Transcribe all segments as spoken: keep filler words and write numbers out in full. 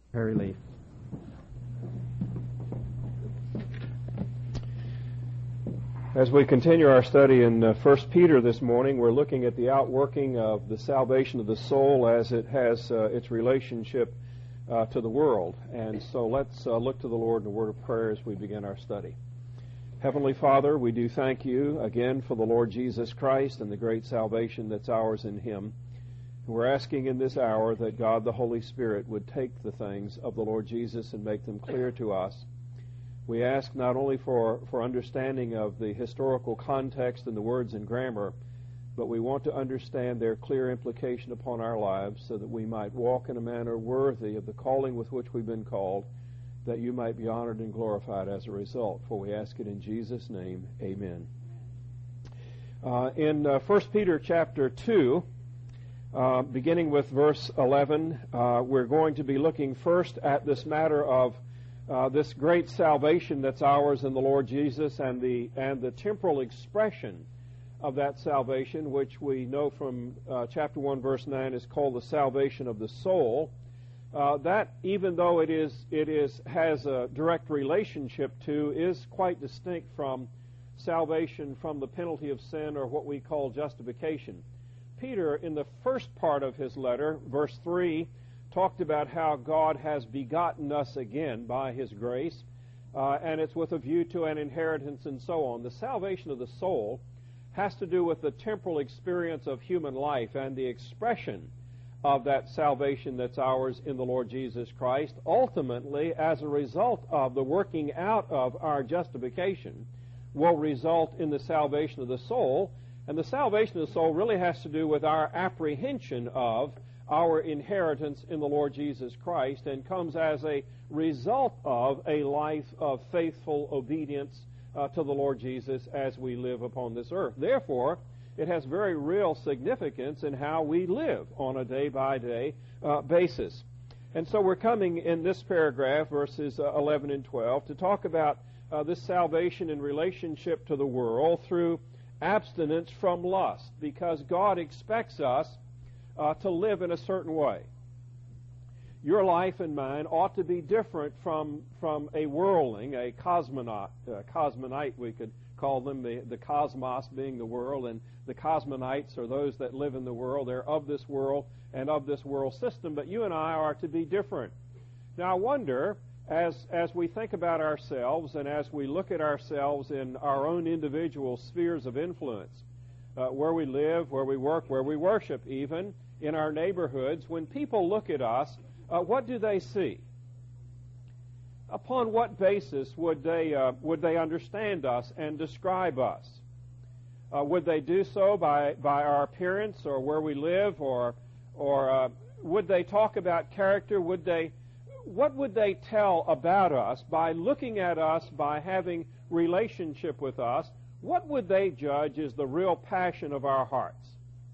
Harry Lee. As we continue our study in uh, First Peter this morning, we're looking at the outworking of the salvation of the soul as it has uh, its relationship uh, to the world. And so let's uh, look to the Lord in a word of prayer as we begin our study. Heavenly Father, we do thank you again for the Lord Jesus Christ and the great salvation that's ours in Him. We're asking in this hour that God the Holy Spirit would take the things of the Lord Jesus and make them clear to us. We ask not only for, for understanding of the historical context and the words and grammar, but we want to understand their clear implication upon our lives so that we might walk in a manner worthy of the calling with which we've been called, that you might be honored and glorified as a result. For we ask it in Jesus' name, amen. Uh, in uh, First Peter chapter two, uh, beginning with verse eleven, uh, we're going to be looking first at this matter of Uh, this great salvation that's ours in the Lord Jesus and the and the temporal expression of that salvation, which we know from uh, chapter one, verse nine, is called the salvation of the soul. Uh, that, even though it is it is has a direct relationship to, is quite distinct from salvation from the penalty of sin, or what we call justification. Peter, in the first part of his letter, verse three, talked about how God has begotten us again by His grace, uh, and it's with a view to an inheritance and so on. The salvation of the soul has to do with the temporal experience of human life and the expression of that salvation that's ours in the Lord Jesus Christ, ultimately as a result of the working out of our justification, will result in the salvation of the soul. And the salvation of the soul really has to do with our apprehension of our inheritance in the Lord Jesus Christ, and comes as a result of a life of faithful obedience uh, to the Lord Jesus as we live upon this earth. Therefore, it has very real significance in how we live on a day-by-day uh, basis. And so we're coming in this paragraph, verses uh, eleven and twelve, to talk about uh, this salvation in relationship to the world through abstinence from lust, because God expects us Uh, to live in a certain way. Your life and mine ought to be different from from a worldling, a cosmonaut, uh, cosmonite we could call them, the, the cosmos being the world, and the cosmonites are those that live in the world. They're of this world and of this world system, but you and I are to be different. Now I wonder, as, as we think about ourselves and as we look at ourselves in our own individual spheres of influence, uh, where we live, where we work, where we worship even, in our neighborhoods, when people look at us, uh, what do they see? Upon what basis would they uh, would they understand us and describe us? Uh, would they do so by, by our appearance or where we live, or or uh, would they talk about character? Would they what would they tell about us by looking at us, by having relationship with us? What would they judge is the real passion of our hearts?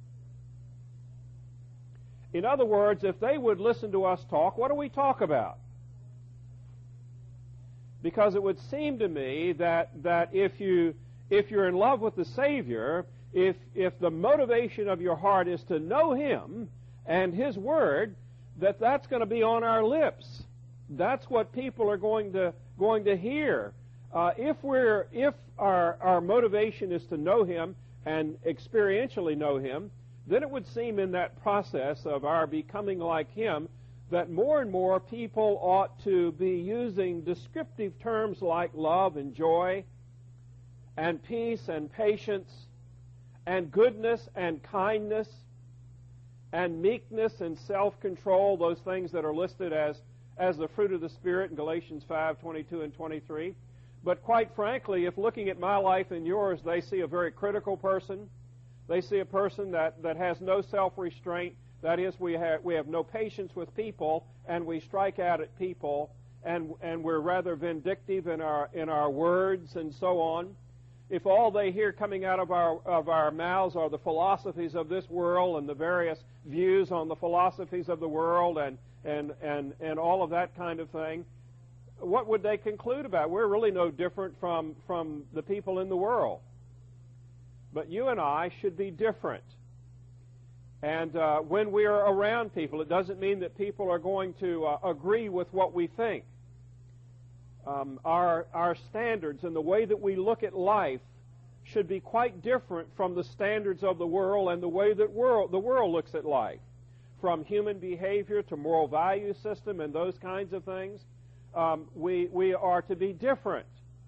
In other words, if they would listen to us talk, what do we talk about? Because it would seem to me that, that if you if you're in love with the Savior, if if the motivation of your heart is to know Him and His Word, that that's going to be on our lips. That's what people are going to going to hear. Uh, if we're if our our motivation is to know Him and experientially know Him, then it would seem in that process of our becoming like Him that more and more people ought to be using descriptive terms like love and joy and peace and patience and goodness and kindness and meekness and self-control, those things that are listed as, as the fruit of the Spirit in Galatians five, twenty-two and twenty-three. But quite frankly, if looking at my life and yours, they see a very critical person, they see a person that, that has no self-restraint. That is, we have we have no patience with people, and we strike out at people, and and we're rather vindictive in our in our words and so on. If all they hear coming out of our of our mouths are the philosophies of this world and the various views on the philosophies of the world and and and, and all of that kind of thing, what would they conclude about? We're really no different from from the people in the world. But you and I should be different. And uh, when we are around people, it doesn't mean that people are going to uh, agree with what we think. Um, our, our standards and the way that we look at life should be quite different from the standards of the world and the way that world, the world looks at life. From human behavior to moral value system and those kinds of things, um, we, we are to be different.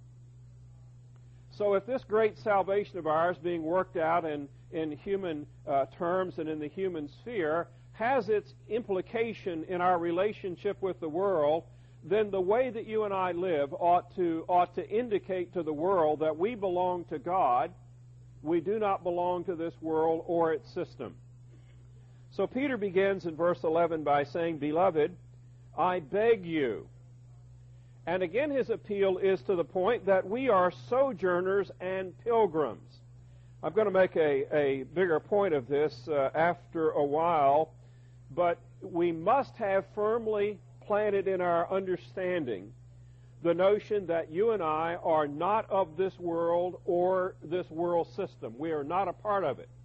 So if this great salvation of ours being worked out in, in human uh, terms and in the human sphere has its implication in our relationship with the world, then the way that you and I live ought to, ought to indicate to the world that we belong to God. We do not belong to this world or its system. So Peter begins in verse eleven by saying, "Beloved, I beg you." And again his appeal is to the point that we are sojourners and pilgrims. I'm going to make a, a bigger point of this uh, after a while, but we must have firmly planted in our understanding the notion that you and I are not of this world or this world system. We are not a part of it.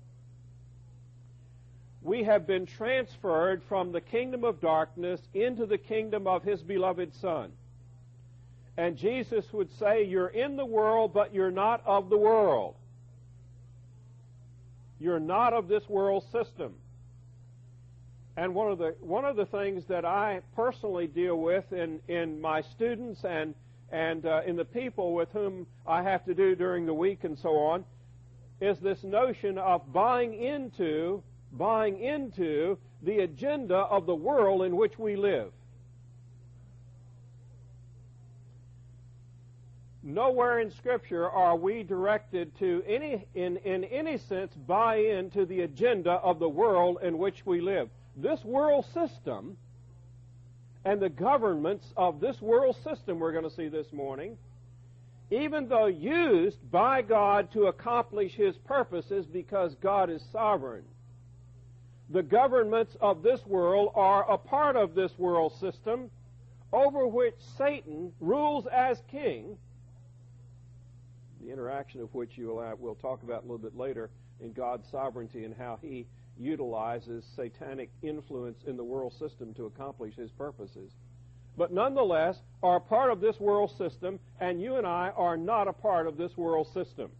We have been transferred from the kingdom of darkness into the kingdom of His beloved Son. And Jesus would say, you're in the world, but you're not of the world. You're not of this world system. And one of the one of the things that I personally deal with in, in my students and and uh, in the people with whom I have to do during the week and so on is this notion of buying into buying into the agenda of the world in which we live. Nowhere in Scripture are we directed to any in, in any sense buy into the agenda of the world in which we live. This world system and the governments of this world system we're going to see this morning, even though used by God to accomplish His purposes because God is sovereign, the governments of this world are a part of this world system over which Satan rules as king, the interaction of which you will, we'll talk about a little bit later in God's sovereignty and how He utilizes satanic influence in the world system to accomplish His purposes. But nonetheless are a part of this world system, and you and I are not a part of this world system.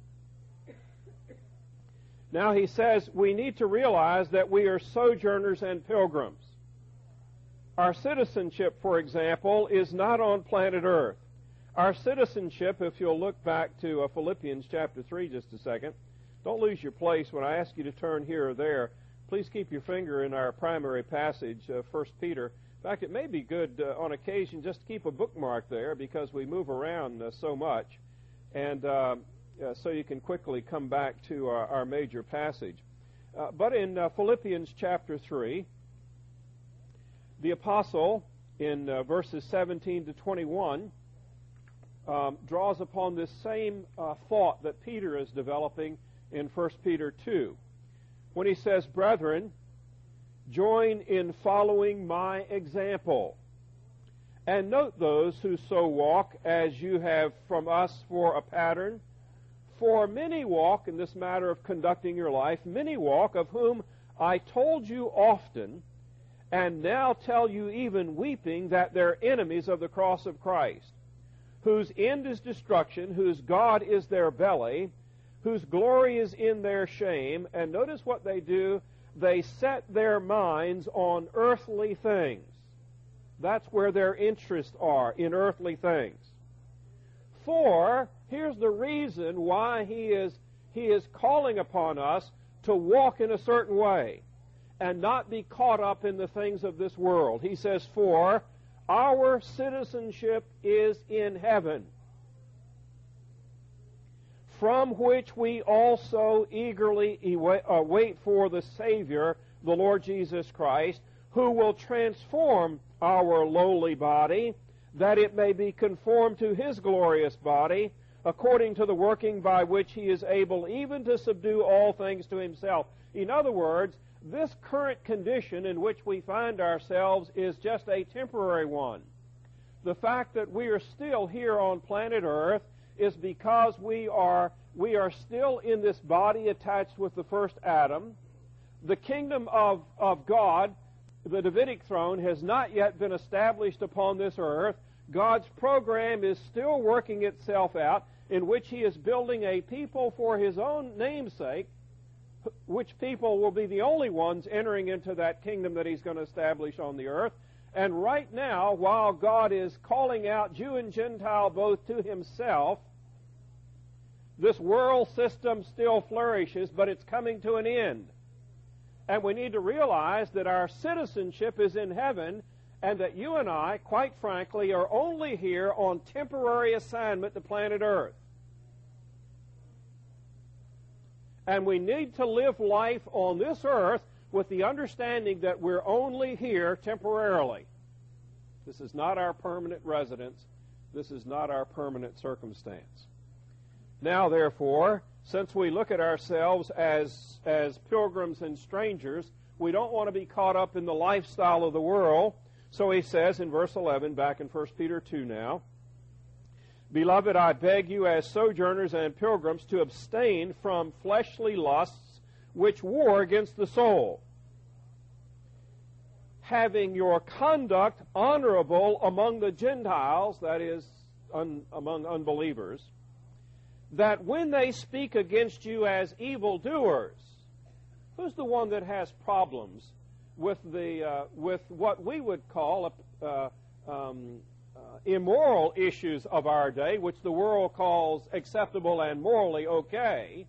Now he says we need to realize that we are sojourners and pilgrims. Our citizenship, for example, is not on planet Earth. Our citizenship, if you'll look back to uh, Philippians chapter three just a second, don't lose your place when I ask you to turn here or there. Please keep your finger in our primary passage, uh, First Peter. In fact, it may be good uh, on occasion just to keep a bookmark there because we move around uh, so much. And uh, uh, so you can quickly come back to our, our major passage. Uh, but in uh, Philippians chapter three, the apostle in uh, verses seventeen to twenty-one um, draws upon this same uh, thought that Peter is developing in First Peter two, when he says, "Brethren, join in following my example, and note those who so walk as you have from us for a pattern. For many walk," in this matter of conducting your life, "many walk, of whom I told you often, and now tell you even weeping, that they're enemies of the cross of Christ, whose end is destruction, whose God is their belly, whose glory is in their shame." And notice what they do. They set their minds on earthly things. That's where their interests are, in earthly things. For, here's the reason why he is, he is calling upon us to walk in a certain way and not be caught up in the things of this world. He says, "For our citizenship is in heaven, from which we also eagerly wait for the Savior, the Lord Jesus Christ, who will transform our lowly body, that it may be conformed to His glorious body, according to the working by which He is able even to subdue all things to Himself." In other words, this current condition in which we find ourselves is just a temporary one. The fact that we are still here on planet Earth is because we are we are still in this body attached with the first Adam. the kingdom of, of God, the Davidic throne, has not yet been established upon this earth. God's program is still working itself out, in which He is building a people for His own namesake, which people will be the only ones entering into that kingdom that He's going to establish on the earth. And right now, while God is calling out Jew and Gentile both to Himself, this world system still flourishes, but it's coming to an end. And we need to realize that our citizenship is in heaven, and that you and I, quite frankly, are only here on temporary assignment to planet Earth. And we need to live life on this earth with the understanding that we're only here temporarily. This is not our permanent residence. This is not our permanent circumstance. Now, therefore, since we look at ourselves as, as pilgrims and strangers, we don't want to be caught up in the lifestyle of the world. So he says in verse eleven, back in First Peter two now, Beloved, I beg you as sojourners and pilgrims to abstain from fleshly lusts which war against the soul, having your conduct honorable among the Gentiles, that is, un, among unbelievers, that when they speak against you as evildoers, who's the one that has problems with the uh, with what we would call a, uh, um, uh, immoral issues of our day, which the world calls acceptable and morally okay?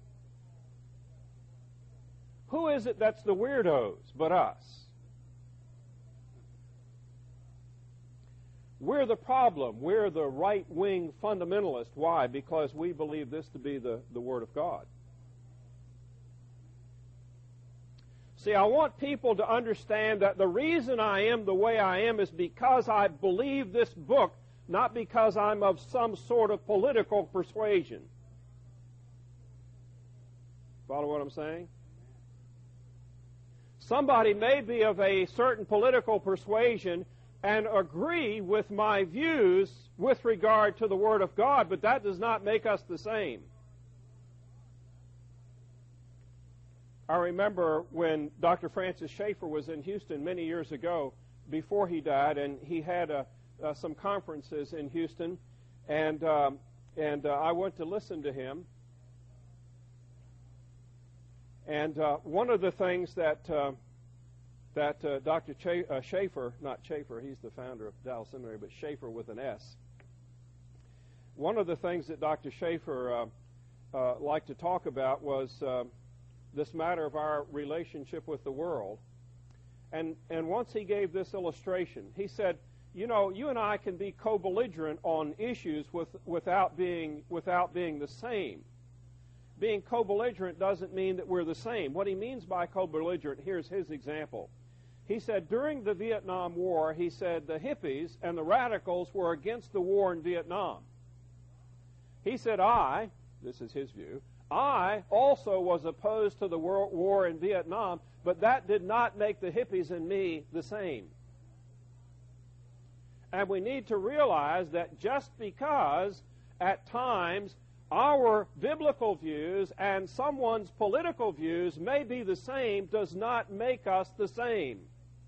Who is it that's the weirdos but us? We're the problem. We're the right-wing fundamentalist. Why? Because we believe this to be the, the Word of God. See, I want people to understand that the reason I am the way I am is because I believe this book, not because I'm of some sort of political persuasion. Follow what I'm saying? Somebody may be of a certain political persuasion and agree with my views with regard to the Word of God, but that does not make us the same. I remember when Doctor Francis Schaeffer was in Houston many years ago, before he died, and he had uh, uh, some conferences in Houston, and um, and uh, I went to listen to him. And uh, one of the things that uh, that uh, Doctor Ch- uh, Schaeffer, not Schaeffer, he's the founder of Dallas Seminary, but Schaeffer with an S. One of the things that Doctor Schaeffer uh, uh, liked to talk about was uh, this matter of our relationship with the world. And and once he gave this illustration. He said, you know, you and I can be co-belligerent on issues with, without being without being the same. Being co-belligerent doesn't mean that we're the same. What he means by co-belligerent, here's his example. He said during the Vietnam War, he said the hippies and the radicals were against the war in Vietnam. He said I, this is his view, I also was opposed to the war in Vietnam, but that did not make the hippies and me the same. And we need to realize that just because at times our biblical views and someone's political views may be the same does not make us the same.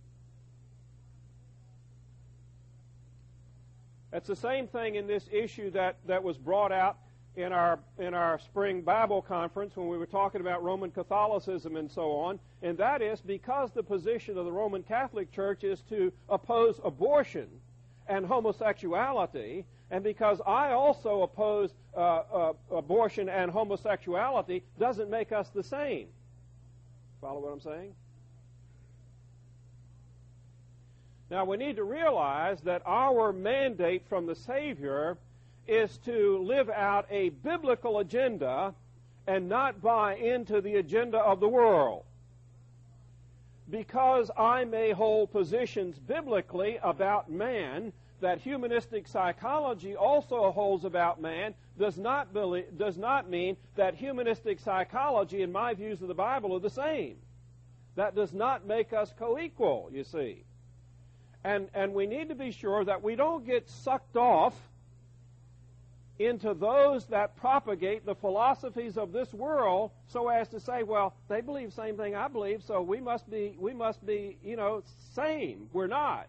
It's the same thing in this issue that, that was brought out in our in our spring Bible conference when we were talking about Roman Catholicism and so on, and that is because the position of the Roman Catholic Church is to oppose abortion and homosexuality, and because I also oppose uh, uh, abortion and homosexuality, doesn't make us the same. Follow what I'm saying? Now, we need to realize that our mandate from the Savior is to live out a biblical agenda and not buy into the agenda of the world. Because I may hold positions biblically about man that humanistic psychology also holds about man does not believe, does not mean that humanistic psychology and my views of the Bible are the same. That does not make us co-equal, you see. And, and we need to be sure that we don't get sucked off into those that propagate the philosophies of this world, so as to say, well, they believe the same thing I believe, so we must be, we must be, you know, same. We're not.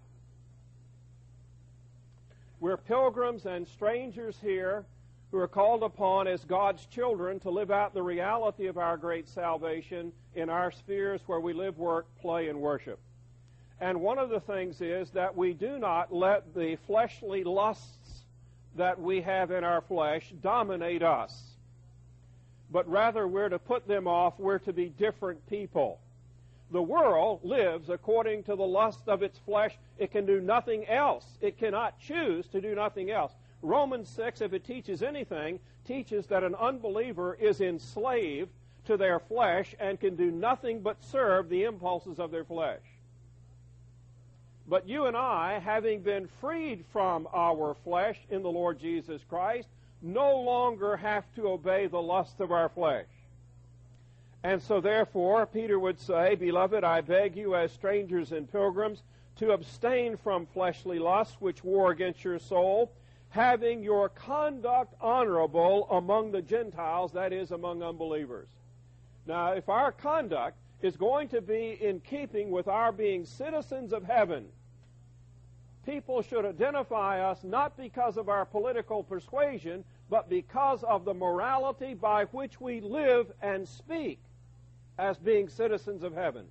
We're pilgrims and strangers here who are called upon as God's children to live out the reality of our great salvation in our spheres where we live, work, play, and worship. And one of the things is that we do not let the fleshly lusts that we have in our flesh dominate us, but rather we're to put them off. We're to be different people. The world lives according to the lust of its flesh. It can do nothing else. It cannot choose to do nothing else. Romans six, if it teaches anything, teaches that an unbeliever is enslaved to their flesh and can do nothing but serve the impulses of their flesh. But you and I, having been freed from our flesh in the Lord Jesus Christ, no longer have to obey the lust of our flesh. And so therefore, Peter would say, Beloved, I beg you as strangers and pilgrims to abstain from fleshly lusts which war against your soul, having your conduct honorable among the Gentiles, that is, among unbelievers. Now, if our conduct is going to be in keeping with our being citizens of heaven, people should identify us not because of our political persuasion, but because of the morality by which we live and speak as being citizens of heaven.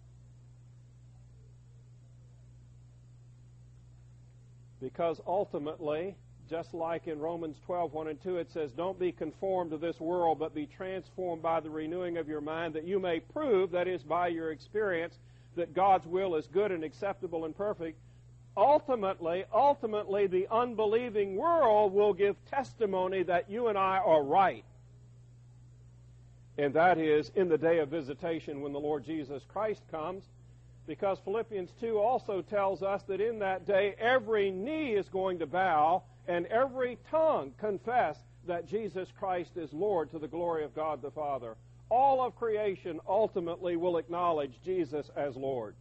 Because ultimately, just like in Romans twelve, one and two, it says, Don't be conformed to this world, but be transformed by the renewing of your mind, that you may prove, that is, by your experience, that God's will is good and acceptable and perfect. Ultimately, ultimately, the unbelieving world will give testimony that you and I are right. And that is in the day of visitation when the Lord Jesus Christ comes, because Philippians two also tells us that in that day every knee is going to bow and every tongue confess that Jesus Christ is Lord to the glory of God the Father. All of creation ultimately will acknowledge Jesus as Lord.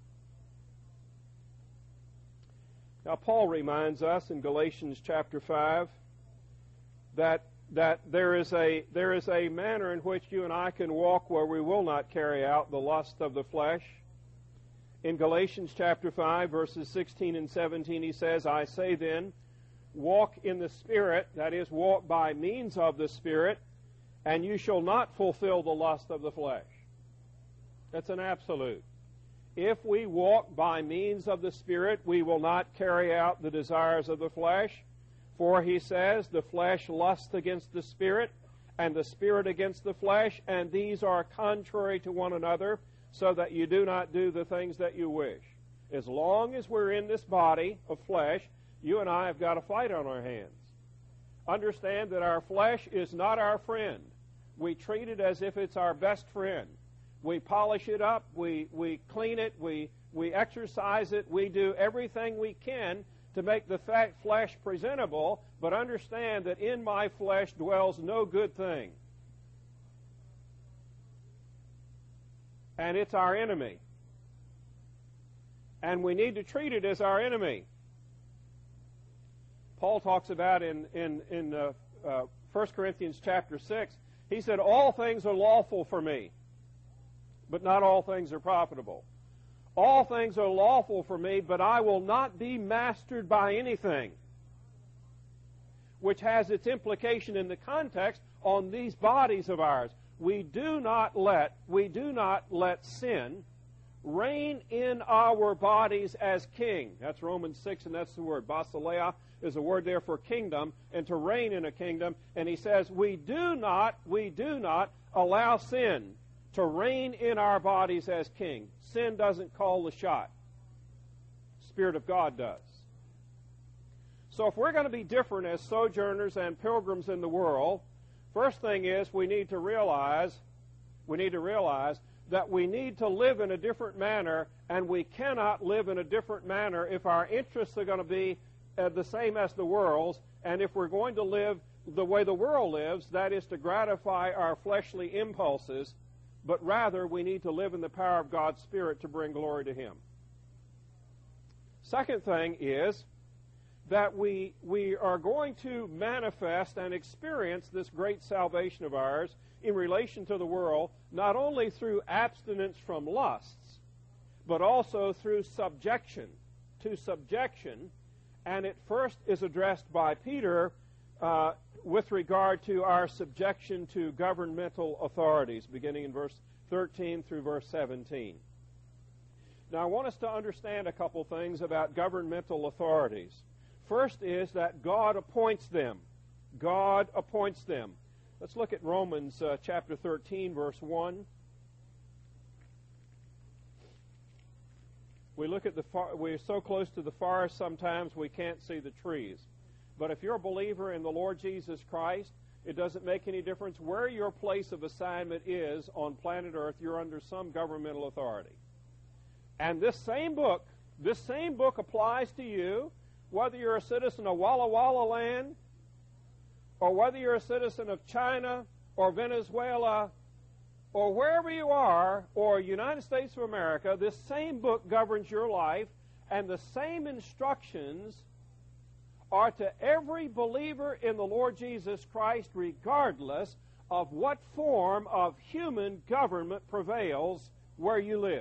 Now, Paul reminds us in Galatians chapter five that that there is a there is a manner in which you and I can walk where we will not carry out the lust of the flesh. In Galatians chapter five, verses sixteen and seventeen, he says, I say then, walk in the Spirit, that is, walk by means of the Spirit, and you shall not fulfill the lust of the flesh. That's an absolute. If we walk by means of the Spirit, we will not carry out the desires of the flesh. For he says, the flesh lusts against the Spirit, and the Spirit against the flesh, and these are contrary to one another, so that you do not do the things that you wish. As long as we're in this body of flesh, you and I have got a fight on our hands. Understand that our flesh is not our friend. We treat it as if it's our best friend. We polish it up, we, we clean it, we, we exercise it, we do everything we can to make the fat flesh presentable, but understand that in my flesh dwells no good thing. And it's our enemy. And we need to treat it as our enemy. Paul talks about in, in, in uh, uh, First Corinthians chapter six, he said, all things are lawful for me, but not all things are profitable. All things are lawful for me, but I will not be mastered by anything. Which has its implication in the context on these bodies of ours. We do not let, we do not let sin reign in our bodies as king. That's Romans six, and that's the word. Basileia is a word there for kingdom, and to reign in a kingdom. And he says, we do not, we do not allow sin to reign in our bodies as king. Sin doesn't call the shot. Spirit of God does. So if we're going to be different as sojourners and pilgrims in the world, first thing is we need to realize, we need to realize that we need to live in a different manner, and we cannot live in a different manner if our interests are going to be uh, the same as the world's, and if we're going to live the way the world lives, that is to gratify our fleshly impulses, but rather we need to live in the power of God's Spirit to bring glory to Him. Second thing is that we, we are going to manifest and experience this great salvation of ours in relation to the world, not only through abstinence from lusts, but also through subjection, to subjection. And it first is addressed by Peter uh, with regard to our subjection to governmental authorities, beginning in verse thirteen through verse seventeen. Now, I want us to understand a couple things about governmental authorities. First is that God appoints them. God appoints them. Let's look at Romans uh, chapter thirteen, verse one. We look at the far, we're so close to the forest sometimes we can't see the trees. But if you're a believer in the Lord Jesus Christ, it doesn't make any difference where your place of assignment is on planet Earth. You're under some governmental authority. And this same book, this same book applies to you, whether you're a citizen of Walla Walla land, or whether you're a citizen of China, or Venezuela, or wherever you are, or United States of America. This same book governs your life, and the same instructions are to every believer in the Lord Jesus Christ, regardless of what form of human government prevails where you live.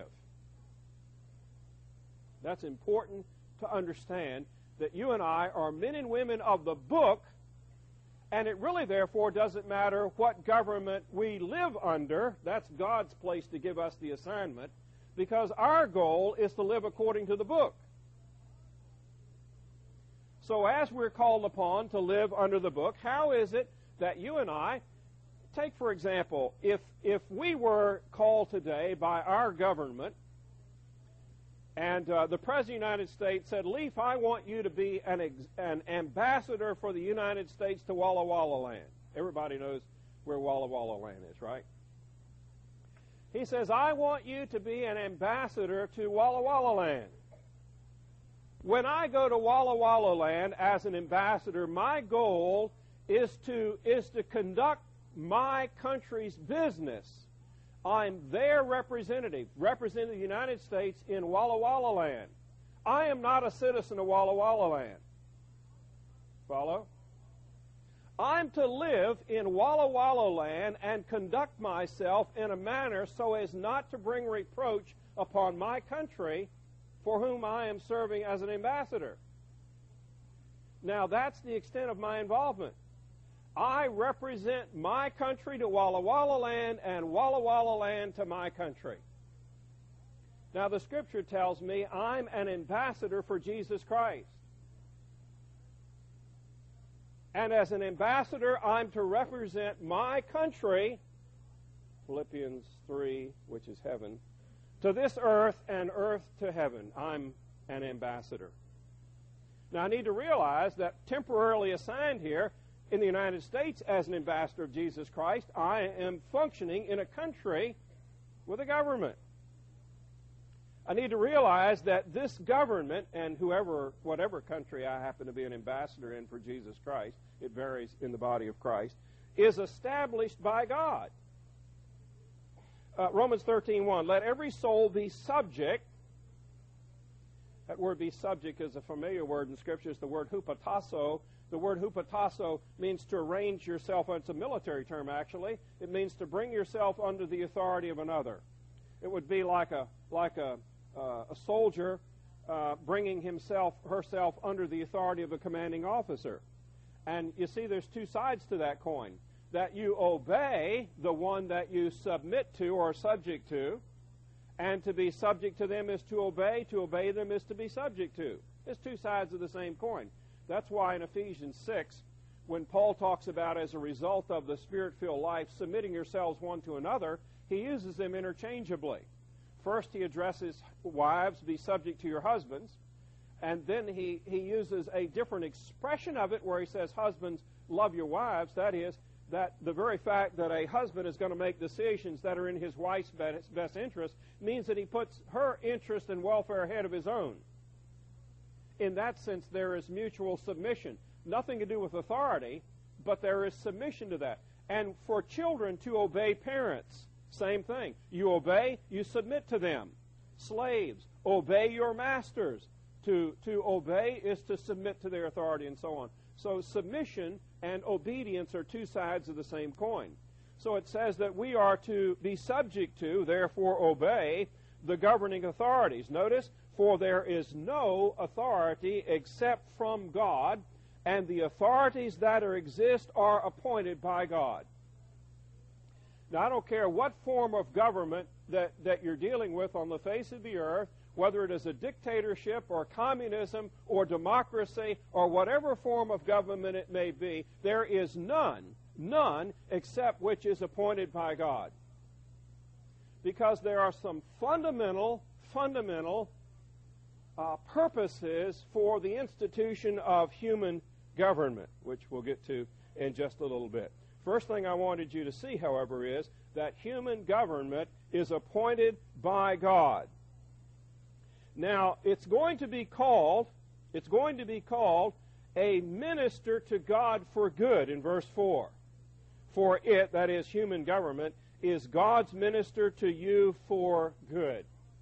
That's important to understand, that you and I are men and women of the book, and it really, therefore, doesn't matter what government we live under. That's God's place to give us the assignment, because our goal is to live according to the book. So as we're called upon to live under the book, how is it that you and I, take for example, if, if we were called today by our government, and uh, the President of the United States said, Leif, I want you to be an, ex- an ambassador for the United States to Walla Walla land. Everybody knows where Walla Walla land is, right? He says, I want you to be an ambassador to Walla Walla land. When I go to Walla Walla land as an ambassador, my goal is to, is to conduct my country's business. I'm their representative, representing the United States in Walla Walla land. I am not a citizen of Walla Walla land. Follow? I'm to live in Walla Walla land and conduct myself in a manner so as not to bring reproach upon my country for whom I am serving as an ambassador. Now, that's the extent of my involvement. I represent my country to Walla Walla land and Walla Walla land to my country. Now, the Scripture tells me I'm an ambassador for Jesus Christ. And as an ambassador, I'm to represent my country, Philippians three, which is heaven, to this earth and earth to heaven. I'm an ambassador. Now, I need to realize that temporarily assigned here in the United States as an ambassador of Jesus Christ, I am functioning in a country with a government. I need to realize that this government, and whoever, whatever country I happen to be an ambassador in for Jesus Christ, it varies in the body of Christ, is established by God. Uh, Romans thirteen one, let every soul be subject. That word be subject is a familiar word in Scripture. It's the word hupotasso. The word hupotasso means to arrange yourself. It's a military term, actually. It means to bring yourself under the authority of another. It would be like a like a uh, a soldier uh, bringing himself herself under the authority of a commanding officer. And you see, there's two sides to that coin. That you obey the one that you submit to or are subject to, and to be subject to them is to obey. To obey them is to be subject to. It's two sides of the same coin. That's why in Ephesians six, when Paul talks about as a result of the Spirit-filled life, submitting yourselves one to another, he uses them interchangeably. First, he addresses wives, be subject to your husbands, and then he, he uses a different expression of it where he says, husbands, love your wives. That is, that the very fact that a husband is going to make decisions that are in his wife's best, best interest means that he puts her interest and welfare ahead of his own. In that sense, there is mutual submission. Nothing to do with authority, but there is submission to that. And for children to obey parents, same thing. You obey, you submit to them. Slaves, obey your masters. To, to obey is to submit to their authority and so on. So submission and obedience are two sides of the same coin. So it says that we are to be subject to, therefore obey, the governing authorities. Notice, for there is no authority except from God, and the authorities that are exist are appointed by God. Now, I don't care what form of government that, that you're dealing with on the face of the earth, whether it is a dictatorship or communism or democracy or whatever form of government it may be, there is none, none except which is appointed by God. Because there are some fundamental, fundamental uh, purposes for the institution of human government, which we'll get to in just a little bit. First thing I wanted you to see, however, is that human government is appointed by God. Now, it's going to be called, it's going to be called a minister to God for good in verse four. For it, that is human government, is God's minister to you for good.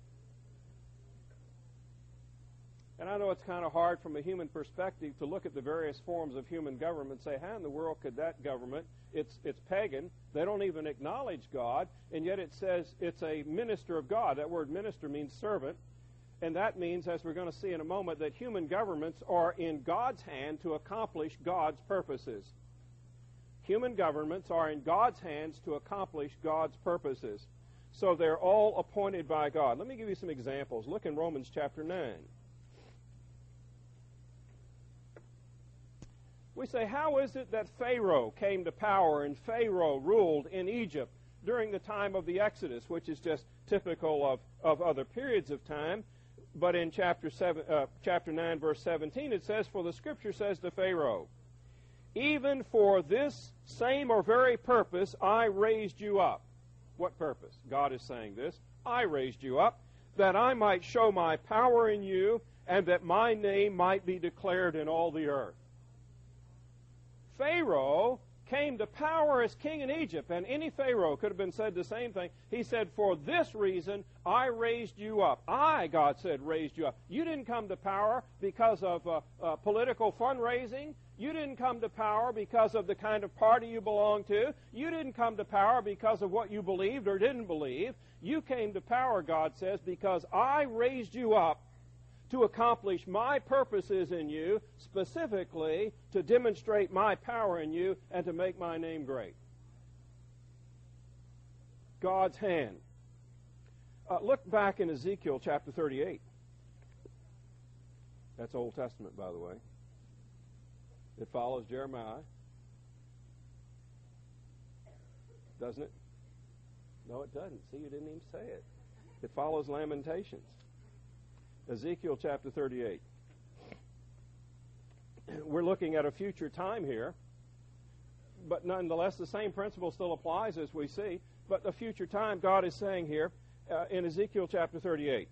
And I know it's kind of hard from a human perspective to look at the various forms of human government and say, how in the world could that government, it's, it's pagan, they don't even acknowledge God, and yet it says it's a minister of God. That word minister means servant. And that means, as we're going to see in a moment, that human governments are in God's hand to accomplish God's purposes. Human governments are in God's hands to accomplish God's purposes. So they're all appointed by God. Let me give you some examples. Look in Romans chapter nine. We say, how is it that Pharaoh came to power and Pharaoh ruled in Egypt during the time of the Exodus, which is just typical of, of other periods of time? But in chapter seven, uh, chapter nine, verse seventeen, it says, for the Scripture says to Pharaoh, even for this same or very purpose I raised you up. What purpose? God is saying this. I raised you up, that I might show my power in you, and that my name might be declared in all the earth. Pharaoh came to power as king in Egypt, and any Pharaoh could have been said the same thing. He said, for this reason I raised you up. I, God said, raised you up. You didn't come to power because of uh, uh, political fundraising. You didn't come to power because of the kind of party you belong to. You didn't come to power because of what you believed or didn't believe. You came to power, God says, because I raised you up to accomplish my purposes in you, specifically to demonstrate my power in you and to make my name great. God's hand. Uh, look back in Ezekiel chapter thirty-eight. That's Old Testament, by the way. It follows Jeremiah. Doesn't it? No, it doesn't. See, you didn't even say it. It follows Lamentations. Ezekiel chapter thirty-eight. We're looking at a future time here, but nonetheless the same principle still applies as we see. But the future time, God is saying here uh, in Ezekiel chapter thirty-eight,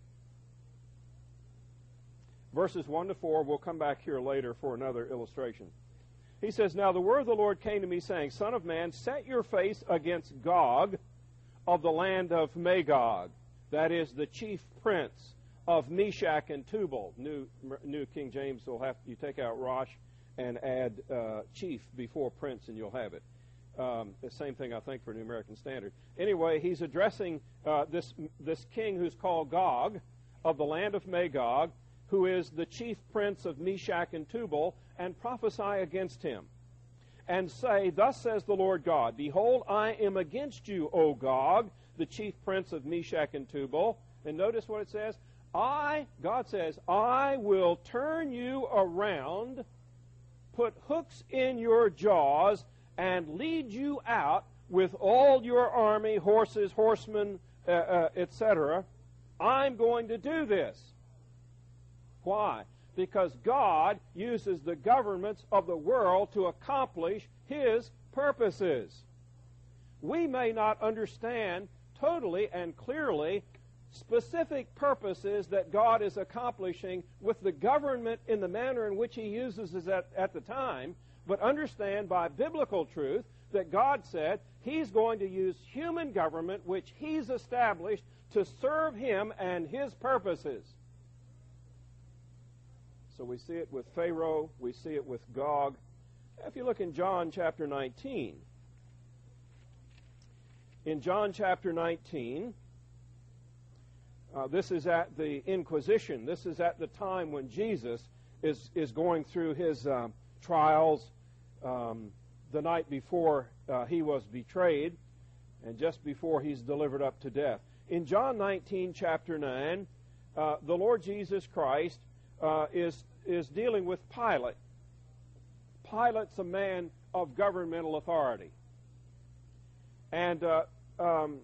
verses one to four. We'll come back here later for another illustration. He says, now the word of the Lord came to me, saying, Son of man, set your face against Gog of the land of Magog, that is the chief prince of Meshach and Tubal. New, New King James will have, you take out Rosh and add uh, chief before prince and you'll have it. Um, the same thing, I think, for New American Standard. Anyway, he's addressing uh, this, this king who's called Gog of the land of Magog, who is the chief prince of Meshach and Tubal, and prophesy against him. And say, thus says the Lord God, behold, I am against you, O Gog, the chief prince of Meshach and Tubal. And notice what it says. I, God says, I will turn you around, put hooks in your jaws, and lead you out with all your army, horses, horsemen, uh, uh, et cetera. I'm going to do this. Why? Because God uses the governments of the world to accomplish His purposes. We may not understand totally and clearly specific purposes that God is accomplishing with the government in the manner in which He uses it at, at the time, but understand by biblical truth that God said He's going to use human government, which He's established, to serve Him and His purposes. So we see it with Pharaoh, we see it with Gog. If you look in John chapter nineteen, in John chapter nineteen, uh, this is at the Inquisition. This is at the time when Jesus is, is going through his uh, trials um, the night before uh, he was betrayed and just before he's delivered up to death. In John nineteen, chapter nine, uh, the Lord Jesus Christ uh, is, is dealing with Pilate. Pilate's a man of governmental authority. And uh, um,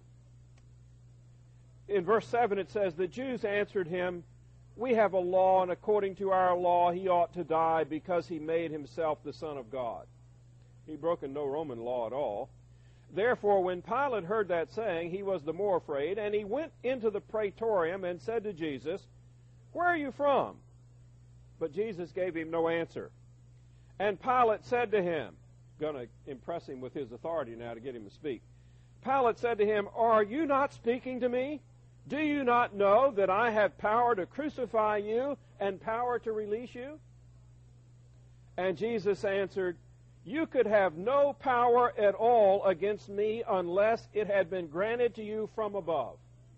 in verse seven it says, the Jews answered him, we have a law, and according to our law he ought to die because he made himself the Son of God. He broken no Roman law at all. Therefore, when Pilate heard that saying, he was the more afraid, and he went into the praetorium and said to Jesus, where are you from? But Jesus gave him no answer. And Pilate said to him, going to impress him with his authority now to get him to speak. Pilate said to him, are you not speaking to me? Do you not know that I have power to crucify you and power to release you? And Jesus answered, you could have no power at all against me unless it had been granted to you from above.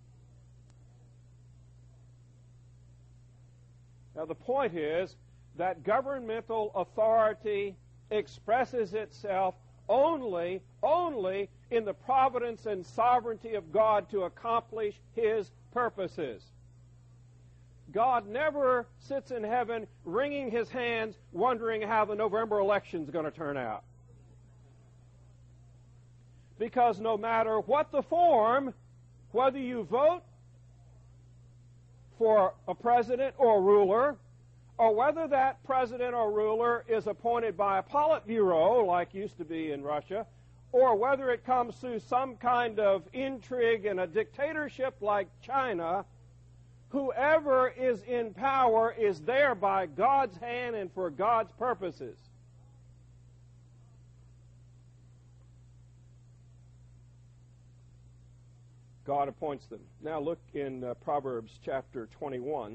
Now the point is that governmental authority expresses itself only, only in the providence and sovereignty of God to accomplish His purposes. God never sits in heaven wringing His hands wondering how the November election is going to turn out. Because no matter what the form, whether you vote for a president or ruler, or whether that president or ruler is appointed by a Politburo, like used to be in Russia, or whether it comes through some kind of intrigue in a dictatorship like China, whoever is in power is there by God's hand and for God's purposes. God appoints them. Now look in uh, Proverbs chapter twenty-one.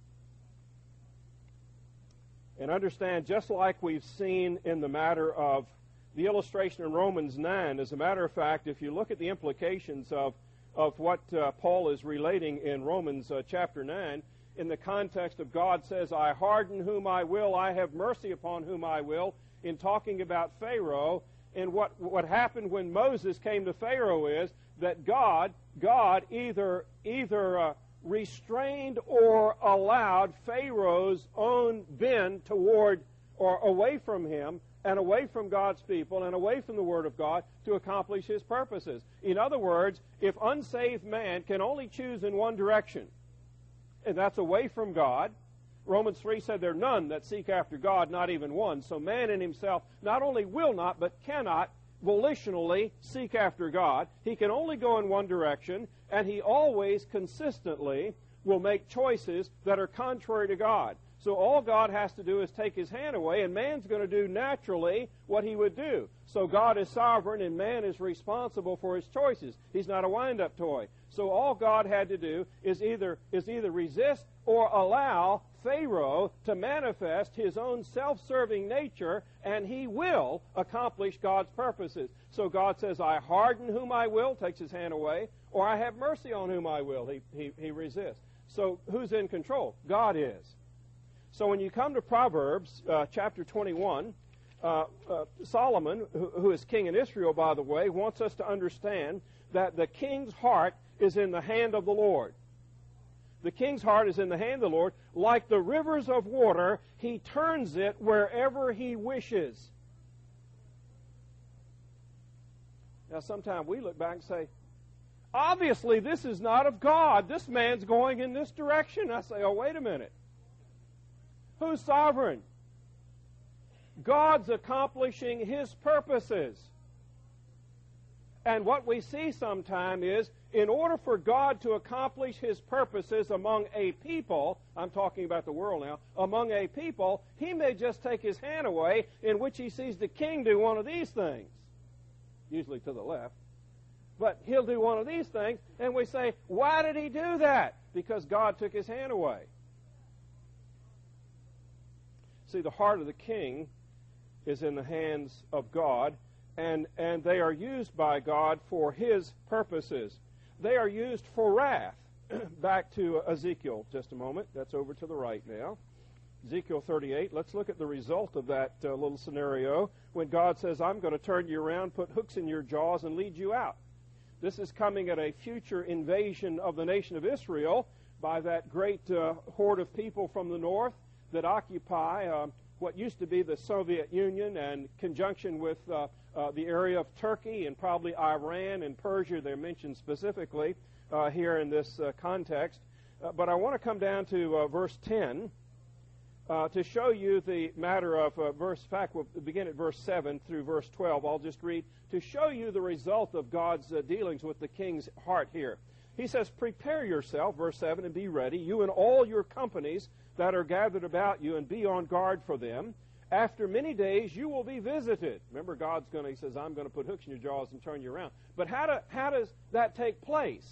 And understand, just like we've seen in the matter of the illustration in Romans nine, as a matter of fact, if you look at the implications of, of what uh, Paul is relating in Romans uh, chapter nine, in the context of God says, I harden whom I will, I have mercy upon whom I will, in talking about Pharaoh. And what, what happened when Moses came to Pharaoh is that God, God either, either uh, restrained or allowed Pharaoh's own bend toward or away from him and away from God's people and away from the Word of God to accomplish His purposes. In other words, if unsaved man can only choose in one direction, and that's away from God, Romans three said there are none that seek after God, not even one. So man in himself not only will not, but cannot volitionally seek after God. He can only go in one direction, and he always consistently will make choices that are contrary to God. So all God has to do is take His hand away, and man's going to do naturally what he would do. So God is sovereign, and man is responsible for his choices. He's not a wind-up toy. So all God had to do is either, is either resist or allow Pharaoh to manifest his own self-serving nature, and he will accomplish God's purposes. So God says, I harden whom I will, takes His hand away, or I have mercy on whom I will, he, he, he resists. So who's in control? God is. So when you come to Proverbs uh, chapter twenty-one, uh, uh, Solomon, who, who is king in Israel, by the way, wants us to understand that the king's heart is in the hand of the Lord. The king's heart is in the hand of the Lord. Like the rivers of water, He turns it wherever He wishes. Now, sometimes we look back and say, obviously, this is not of God. This man's going in this direction. I say, oh, wait a minute. Who's sovereign? God's accomplishing His purposes. And what we see sometime is, in order for God to accomplish His purposes among a people, I'm talking about the world now, among a people, He may just take His hand away, in which He sees the king do one of these things, usually to the left. But He'll do one of these things, and we say, why did He do that? Because God took His hand away. See, the heart of the king is in the hands of God, and, and they are used by God for His purposes. They are used for wrath. Back to Ezekiel just a moment. That's over to the right now. Ezekiel thirty-eight. Let's look at the result of that uh, little scenario when God says, I'm going to turn you around, put hooks in your jaws, and lead you out. This is coming at a future invasion of the nation of Israel by that great uh, horde of people from the north that occupy uh, what used to be the Soviet Union, and conjunction with uh, uh, the area of Turkey and probably Iran and Persia. They're mentioned specifically uh, here in this uh, context. Uh, but I want to come down to uh, verse ten. Uh, to show you the matter of uh, verse, in fact, we'll begin at verse seven through verse twelve. I'll just read, to show you the result of God's uh, dealings with the king's heart here. He says, prepare yourself, verse seven, and be ready, you and all your companies that are gathered about you, and be on guard for them. After many days you will be visited. Remember, God's going to, He says, I'm going to put hooks in your jaws and turn you around. But how, do, how does that take place?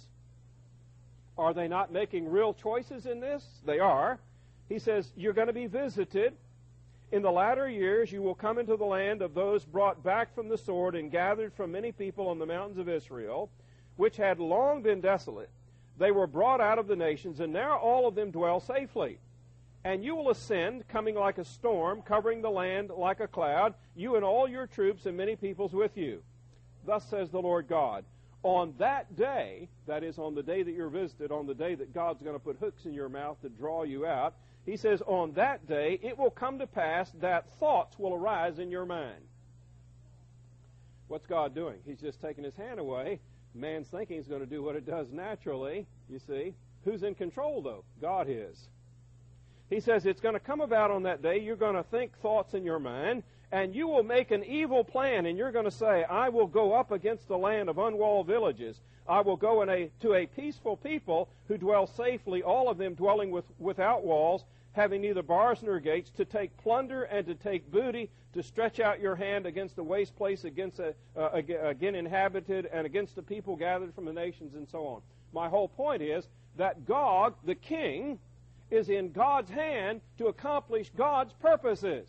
Are they not making real choices in this? They are. He says, you're going to be visited. In the latter years you will come into the land of those brought back from the sword and gathered from many people on the mountains of Israel, which had long been desolate. They were brought out of the nations, and now all of them dwell safely. And you will ascend, coming like a storm, covering the land like a cloud, you and all your troops and many peoples with you. Thus says the Lord God. On that day, that is on the day that you're visited, on the day that God's going to put hooks in your mouth to draw you out, He says, on that day it will come to pass that thoughts will arise in your mind. What's God doing? He's just taking His hand away. Man's thinking is going to do what it does naturally, you see. Who's in control, though? God is. He says it's going to come about on that day. You're going to think thoughts in your mind, and you will make an evil plan, and you're going to say, I will go up against the land of unwalled villages. I will go in a, to a peaceful people who dwell safely, all of them dwelling with, without walls, having neither bars nor gates, to take plunder and to take booty, to stretch out your hand against the waste place, against a, uh, again inhabited, and against the people gathered from the nations, and so on. My whole point is that Gog, the king, is in God's hand to accomplish God's purposes.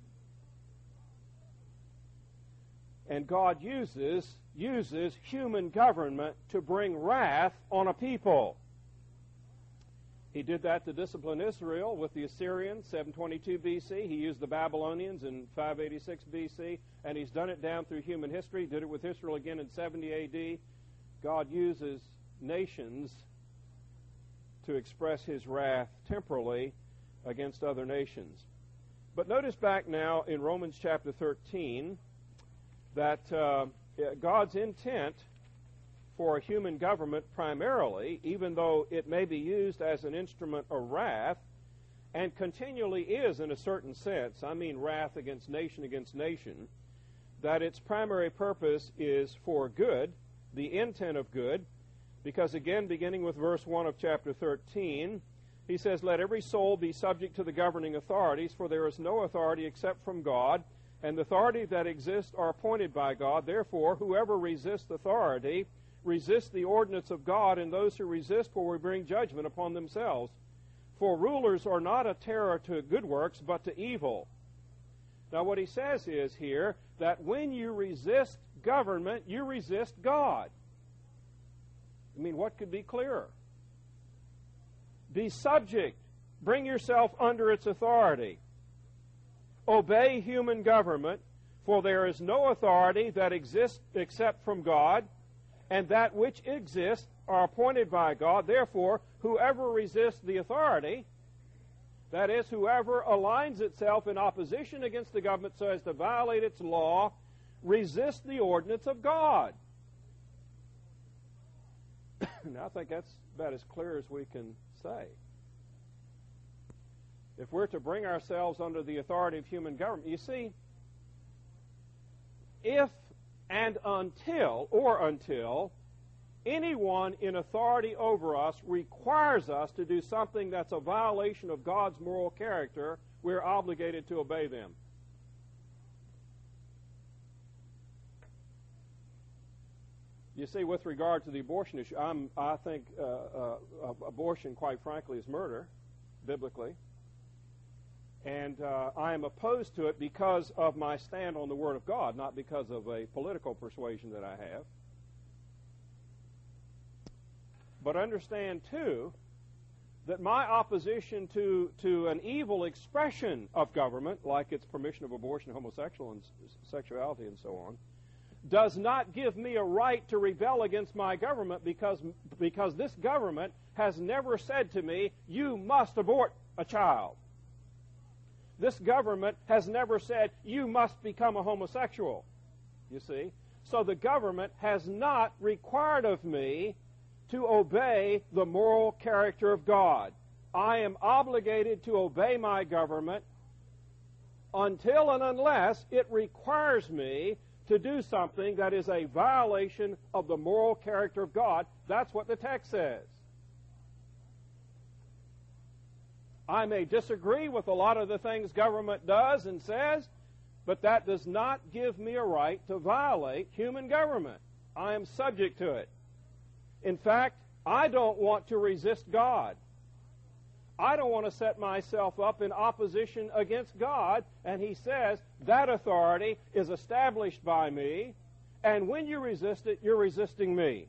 And God uses, uses human government to bring wrath on a people. He did that to discipline Israel with the Assyrians, seven twenty-two B C. He used the Babylonians in five eighty-six B C. And He's done it down through human history. He did it with Israel again in seventy A D. God uses nations to express His wrath temporally against other nations. But notice back now in Romans chapter thirteen that uh, God's intent for human government primarily, even though it may be used as an instrument of wrath, and continually is in a certain sense, I mean wrath against nation against nation, that its primary purpose is for good, the intent of good, because again, beginning with verse one of chapter thirteen, he says, let every soul be subject to the governing authorities, for there is no authority except from God, and the authorities that exist are appointed by God. Therefore, whoever resists authority resists the ordinance of God, and those who resist will bring judgment upon themselves. For rulers are not a terror to good works, but to evil. Now what he says is here that when you resist government, you resist God. I mean, what could be clearer? Be subject. Bring yourself under its authority. Obey human government, for there is no authority that exists except from God, and that which exists are appointed by God. Therefore, whoever resists the authority, that is, whoever aligns itself in opposition against the government so as to violate its law, resists the ordinance of God. Now, I think that's about as clear as we can say. If we're to bring ourselves under the authority of human government, you see, if and until, or until, anyone in authority over us requires us to do something that's a violation of God's moral character, we're obligated to obey them. You see, with regard to the abortion issue, I'm, I think uh, uh, abortion, quite frankly, is murder, biblically. And uh, I am opposed to it because of my stand on the Word of God, not because of a political persuasion that I have. But understand, too, that my opposition to, to an evil expression of government, like its permission of abortion, homosexual and sexuality, and so on, does not give me a right to rebel against my government because, because this government has never said to me, you must abort a child. This government has never said, you must become a homosexual, you see. So the government has not required of me to obey the moral character of God. I am obligated to obey my government until and unless it requires me to do something that is a violation of the moral character of God. That's what the text says. I may disagree with a lot of the things government does and says, but that does not give me a right to violate human government. I am subject to it. In fact, I don't want to resist God. I don't want to set myself up in opposition against God, and He says that authority is established by me, and when you resist it, you're resisting me.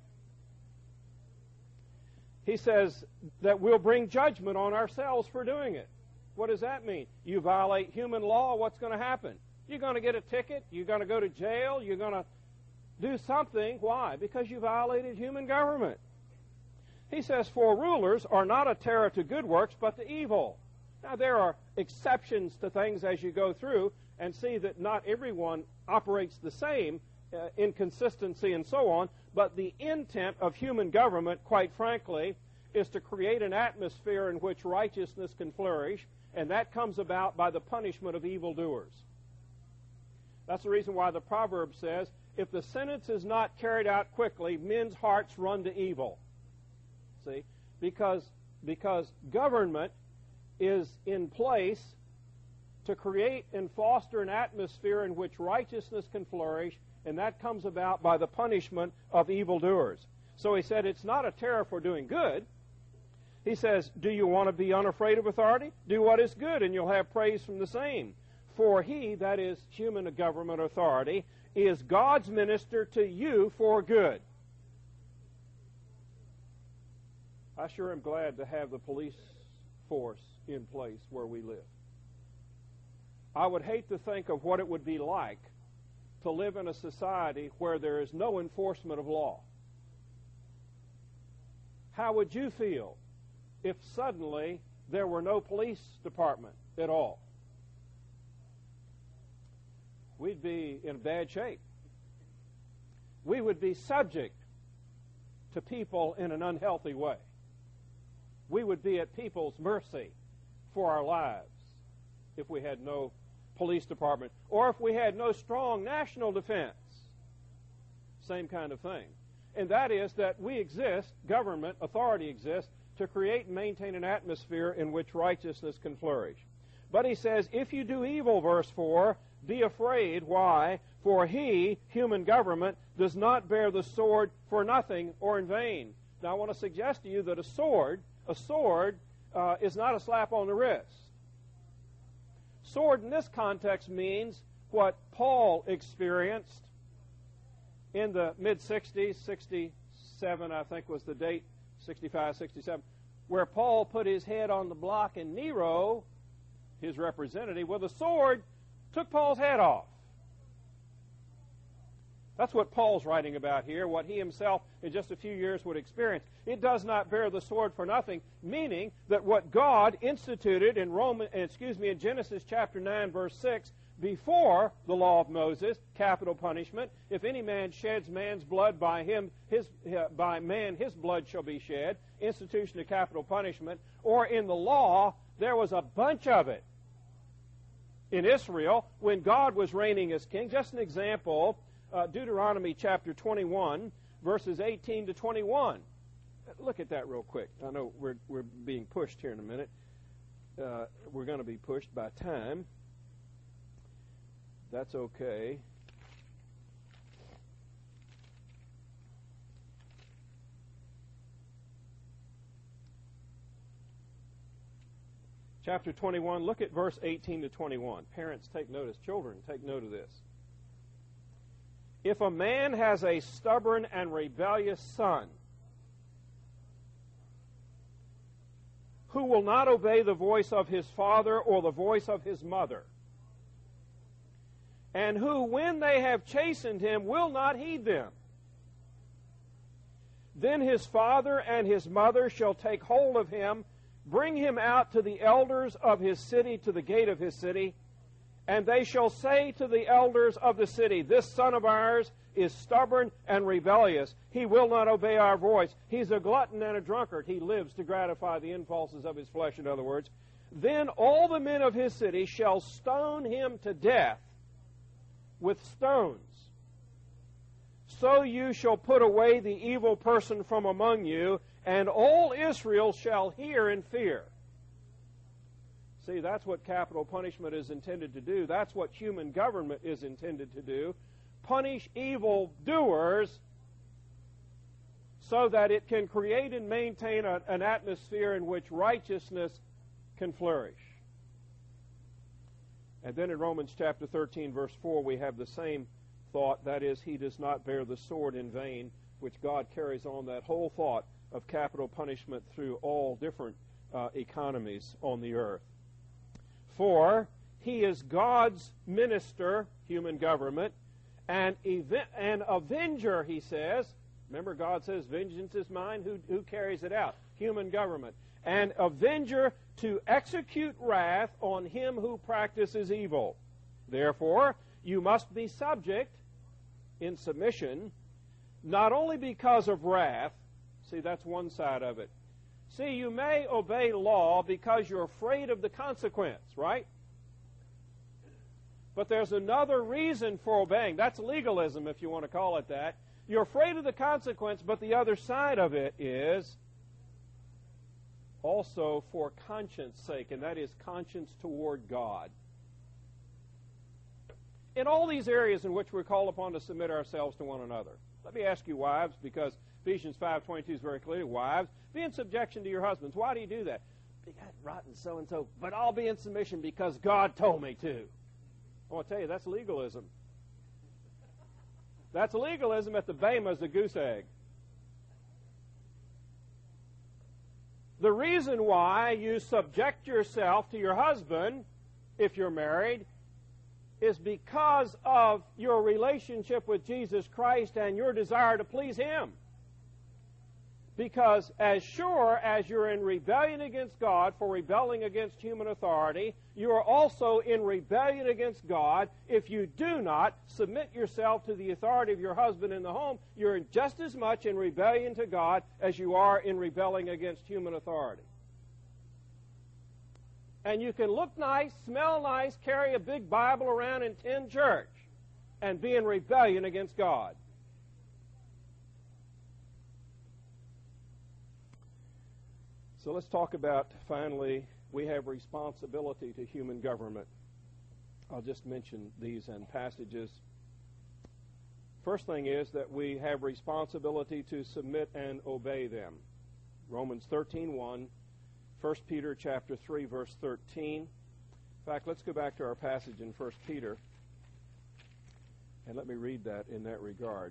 He says that we'll bring judgment on ourselves for doing it. What does that mean? You violate human law, what's going to happen? You're going to get a ticket, you're going to go to jail, you're going to do something. Why? Because you violated human government. He says, for rulers are not a terror to good works, but to evil. Now, there are exceptions to things as you go through and see that not everyone operates the same uh, inconsistency and so on, but the intent of human government, quite frankly, is to create an atmosphere in which righteousness can flourish, and that comes about by the punishment of evildoers. That's the reason why the proverb says, if the sentence is not carried out quickly, men's hearts run to evil. See? Because, because government is in place to create and foster an atmosphere in which righteousness can flourish, and that comes about by the punishment of evildoers. So he said it's not a terror for doing good. He says, do you want to be unafraid of authority? Do what is good, and you'll have praise from the same. For he, that is human government authority, is God's minister to you for good. I sure am glad to have the police force in place where we live. I would hate to think of what it would be like to live in a society where there is no enforcement of law. How would you feel if suddenly there were no police department at all? We'd be in bad shape. We would be subject to people in an unhealthy way. We would be at people's mercy for our lives if we had no police department, or if we had no strong national defense. Same kind of thing. And that is that we exist, government, authority exists, to create and maintain an atmosphere in which righteousness can flourish. But he says, if you do evil, verse four, be afraid. Why? For he, human government, does not bear the sword for nothing or in vain. Now I want to suggest to you that a sword, a sword uh, is not a slap on the wrist. Sword in this context means what Paul experienced in the mid-sixties, sixty-seven I think was the date, sixty-five, sixty-seven, where Paul put his head on the block and Nero, his representative, with a sword, took Paul's head off. That's what Paul's writing about here, what he himself in just a few years would experience. It does not bear the sword for nothing, meaning that what God instituted in Roman, excuse me, in Genesis chapter nine, verse six, before the law of Moses, capital punishment, if any man sheds man's blood, by him, his, uh, by man his blood shall be shed, institution of capital punishment, or in the law, there was a bunch of it. In Israel, when God was reigning as king, just an example, uh, Deuteronomy chapter twenty-one, verses eighteen to twenty-one. Look at that real quick. I know we're, we're being pushed here in a minute. Uh, we're going to be pushed by time. That's okay. chapter twenty-one, look at verse eighteen to twenty-one. Parents, take notice. Children, take note of this. If a man has a stubborn and rebellious son who will not obey the voice of his father or the voice of his mother, and who, when they have chastened him, will not heed them, then his father and his mother shall take hold of him, bring him out to the elders of his city, to the gate of his city, and they shall say to the elders of the city, this son of ours is stubborn and rebellious. He will not obey our voice. He's a glutton and a drunkard. He lives to gratify the impulses of his flesh, in other words. Then all the men of his city shall stone him to death with stones. So you shall put away the evil person from among you, and all Israel shall hear and fear. See, that's what capital punishment is intended to do. That's what human government is intended to do. Punish evil doers so that it can create and maintain a, an atmosphere in which righteousness can flourish. And then in Romans chapter thirteen, verse four, we have the same thought, that is, he does not bear the sword in vain, which God carries on that whole thought of capital punishment through all different uh, economies on the earth. For he is God's minister, human government, and ev- an avenger, he says. Remember, God says, vengeance is mine. Who, who carries it out? Human government. An avenger to execute wrath on him who practices evil. Therefore, you must be subject in submission, not only because of wrath. See, that's one side of it. See, you may obey law because you're afraid of the consequence, right? But there's another reason for obeying. That's legalism, if you want to call it that. You're afraid of the consequence, but the other side of it is also for conscience sake, and that is conscience toward God. In all these areas in which we're called upon to submit ourselves to one another. Let me ask you, wives, because Ephesians five twenty-two is very clear. Wives, be in subjection to your husbands. Why do you do that? Because rotten so-and-so, but I'll be in submission because God told me to. I want to tell you, that's legalism. That's legalism at the Bema as a goose egg. The reason why you subject yourself to your husband, if you're married, is because of your relationship with Jesus Christ and your desire to please Him. Because as sure as you're in rebellion against God for rebelling against human authority, you are also in rebellion against God if you do not submit yourself to the authority of your husband in the home. You're just as much in rebellion to God as you are in rebelling against human authority. And you can look nice, smell nice, carry a big Bible around and attend church and be in rebellion against God. So let's talk about, finally, we have responsibility to human government. I'll just mention these in passages. First thing is that we have responsibility to submit and obey them. Romans thirteen one, First Peter chapter three, verse thirteen. In fact, let's go back to our passage in First Peter, and let me read that in that regard.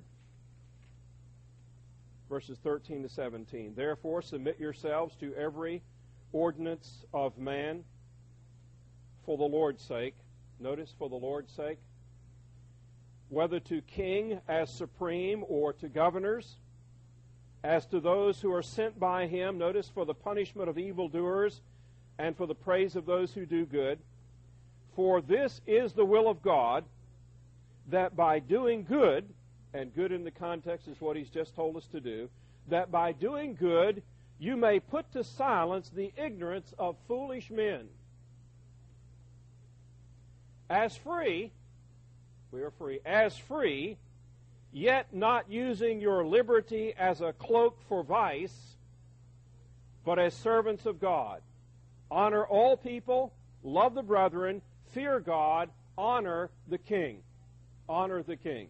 Verses thirteen to seventeen. Therefore, submit yourselves to every ordinance of man for the Lord's sake. Notice, for the Lord's sake. Whether to king as supreme or to governors, as to those who are sent by him. Notice, for the punishment of evildoers and for the praise of those who do good. For this is the will of God, that by doing good, and good in the context is what he's just told us to do, that by doing good you may put to silence the ignorance of foolish men. As free, we are free, as free, yet not using your liberty as a cloak for vice, but as servants of God. Honor all people, love the brethren, fear God, honor the king. Honor the king.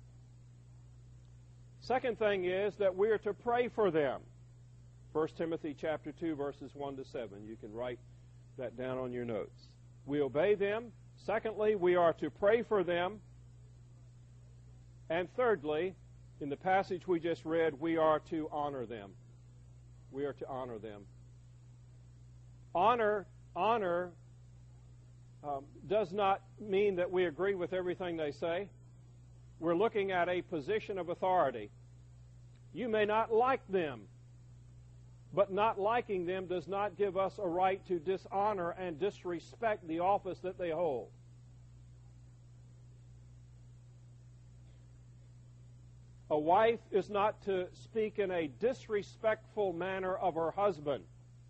Second thing is that we are to pray for them. First Timothy chapter two, verses one to seven. You can write that down on your notes. We obey them. Secondly, we are to pray for them. And thirdly, in the passage we just read, we are to honor them. We are to honor them. Honor, honor um, does not mean that we agree with everything they say. We're looking at a position of authority. You may not like them, but not liking them does not give us a right to dishonor and disrespect the office that they hold. A wife is not to speak in a disrespectful manner of her husband.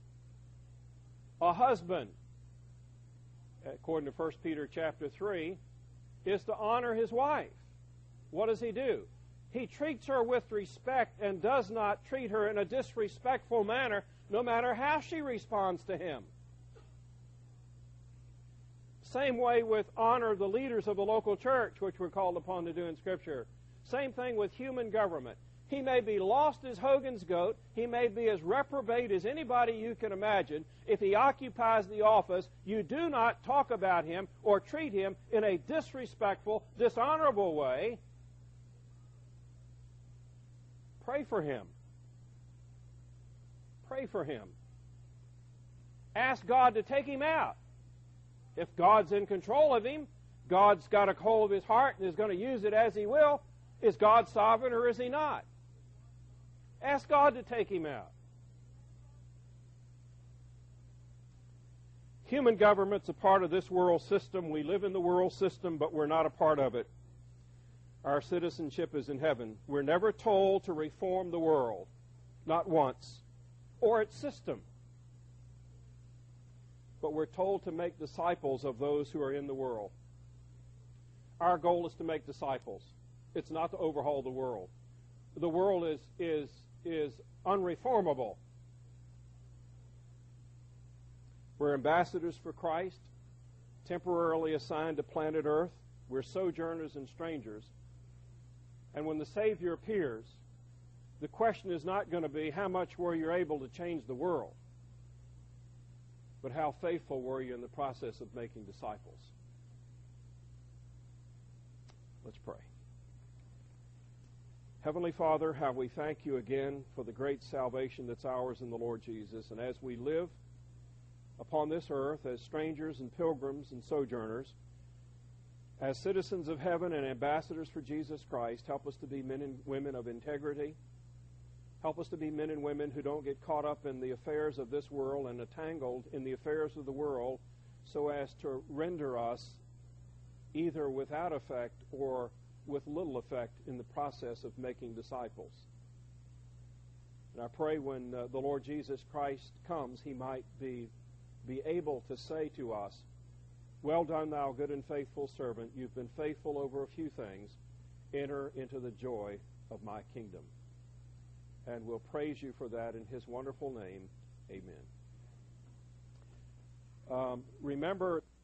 A husband, according to First Peter chapter three, is to honor his wife. What does he do? He treats her with respect and does not treat her in a disrespectful manner, no matter how she responds to him. Same way with honor the leaders of the local church, which we're called upon to do in Scripture. Same thing with human government. He may be lost as Hogan's goat. He may be as reprobate as anybody you can imagine. If he occupies the office, you do not talk about him or treat him in a disrespectful, dishonorable way. Pray for him. Pray for him. Ask God to take him out. If God's in control of him, God's got a hold of his heart and is going to use it as he will, is God sovereign or is he not? Ask God to take him out. Human government's a part of this world system. We live in the world system, but we're not a part of it. Our citizenship is in heaven. We're never told to reform the world, not once, or its system. But we're told to make disciples of those who are in the world. Our goal is to make disciples. It's not to overhaul the world. The world is is is unreformable. We're ambassadors for Christ, temporarily assigned to planet Earth. We're sojourners and strangers. And when the Savior appears, the question is not going to be how much were you able to change the world, but how faithful were you in the process of making disciples. Let's pray. Heavenly Father, how we thank you again for the great salvation that's ours in the Lord Jesus. And as we live upon this earth as strangers and pilgrims and sojourners, as citizens of heaven and ambassadors for Jesus Christ, help us to be men and women of integrity. Help us to be men and women who don't get caught up in the affairs of this world and entangled in the affairs of the world so as to render us either without effect or with little effect in the process of making disciples. And I pray when uh, the Lord Jesus Christ comes, he might be, be able to say to us, "Well done, thou good and faithful servant. You've been faithful over a few things. Enter into the joy of my kingdom." And we'll praise you for that in his wonderful name. Amen. Um, remember...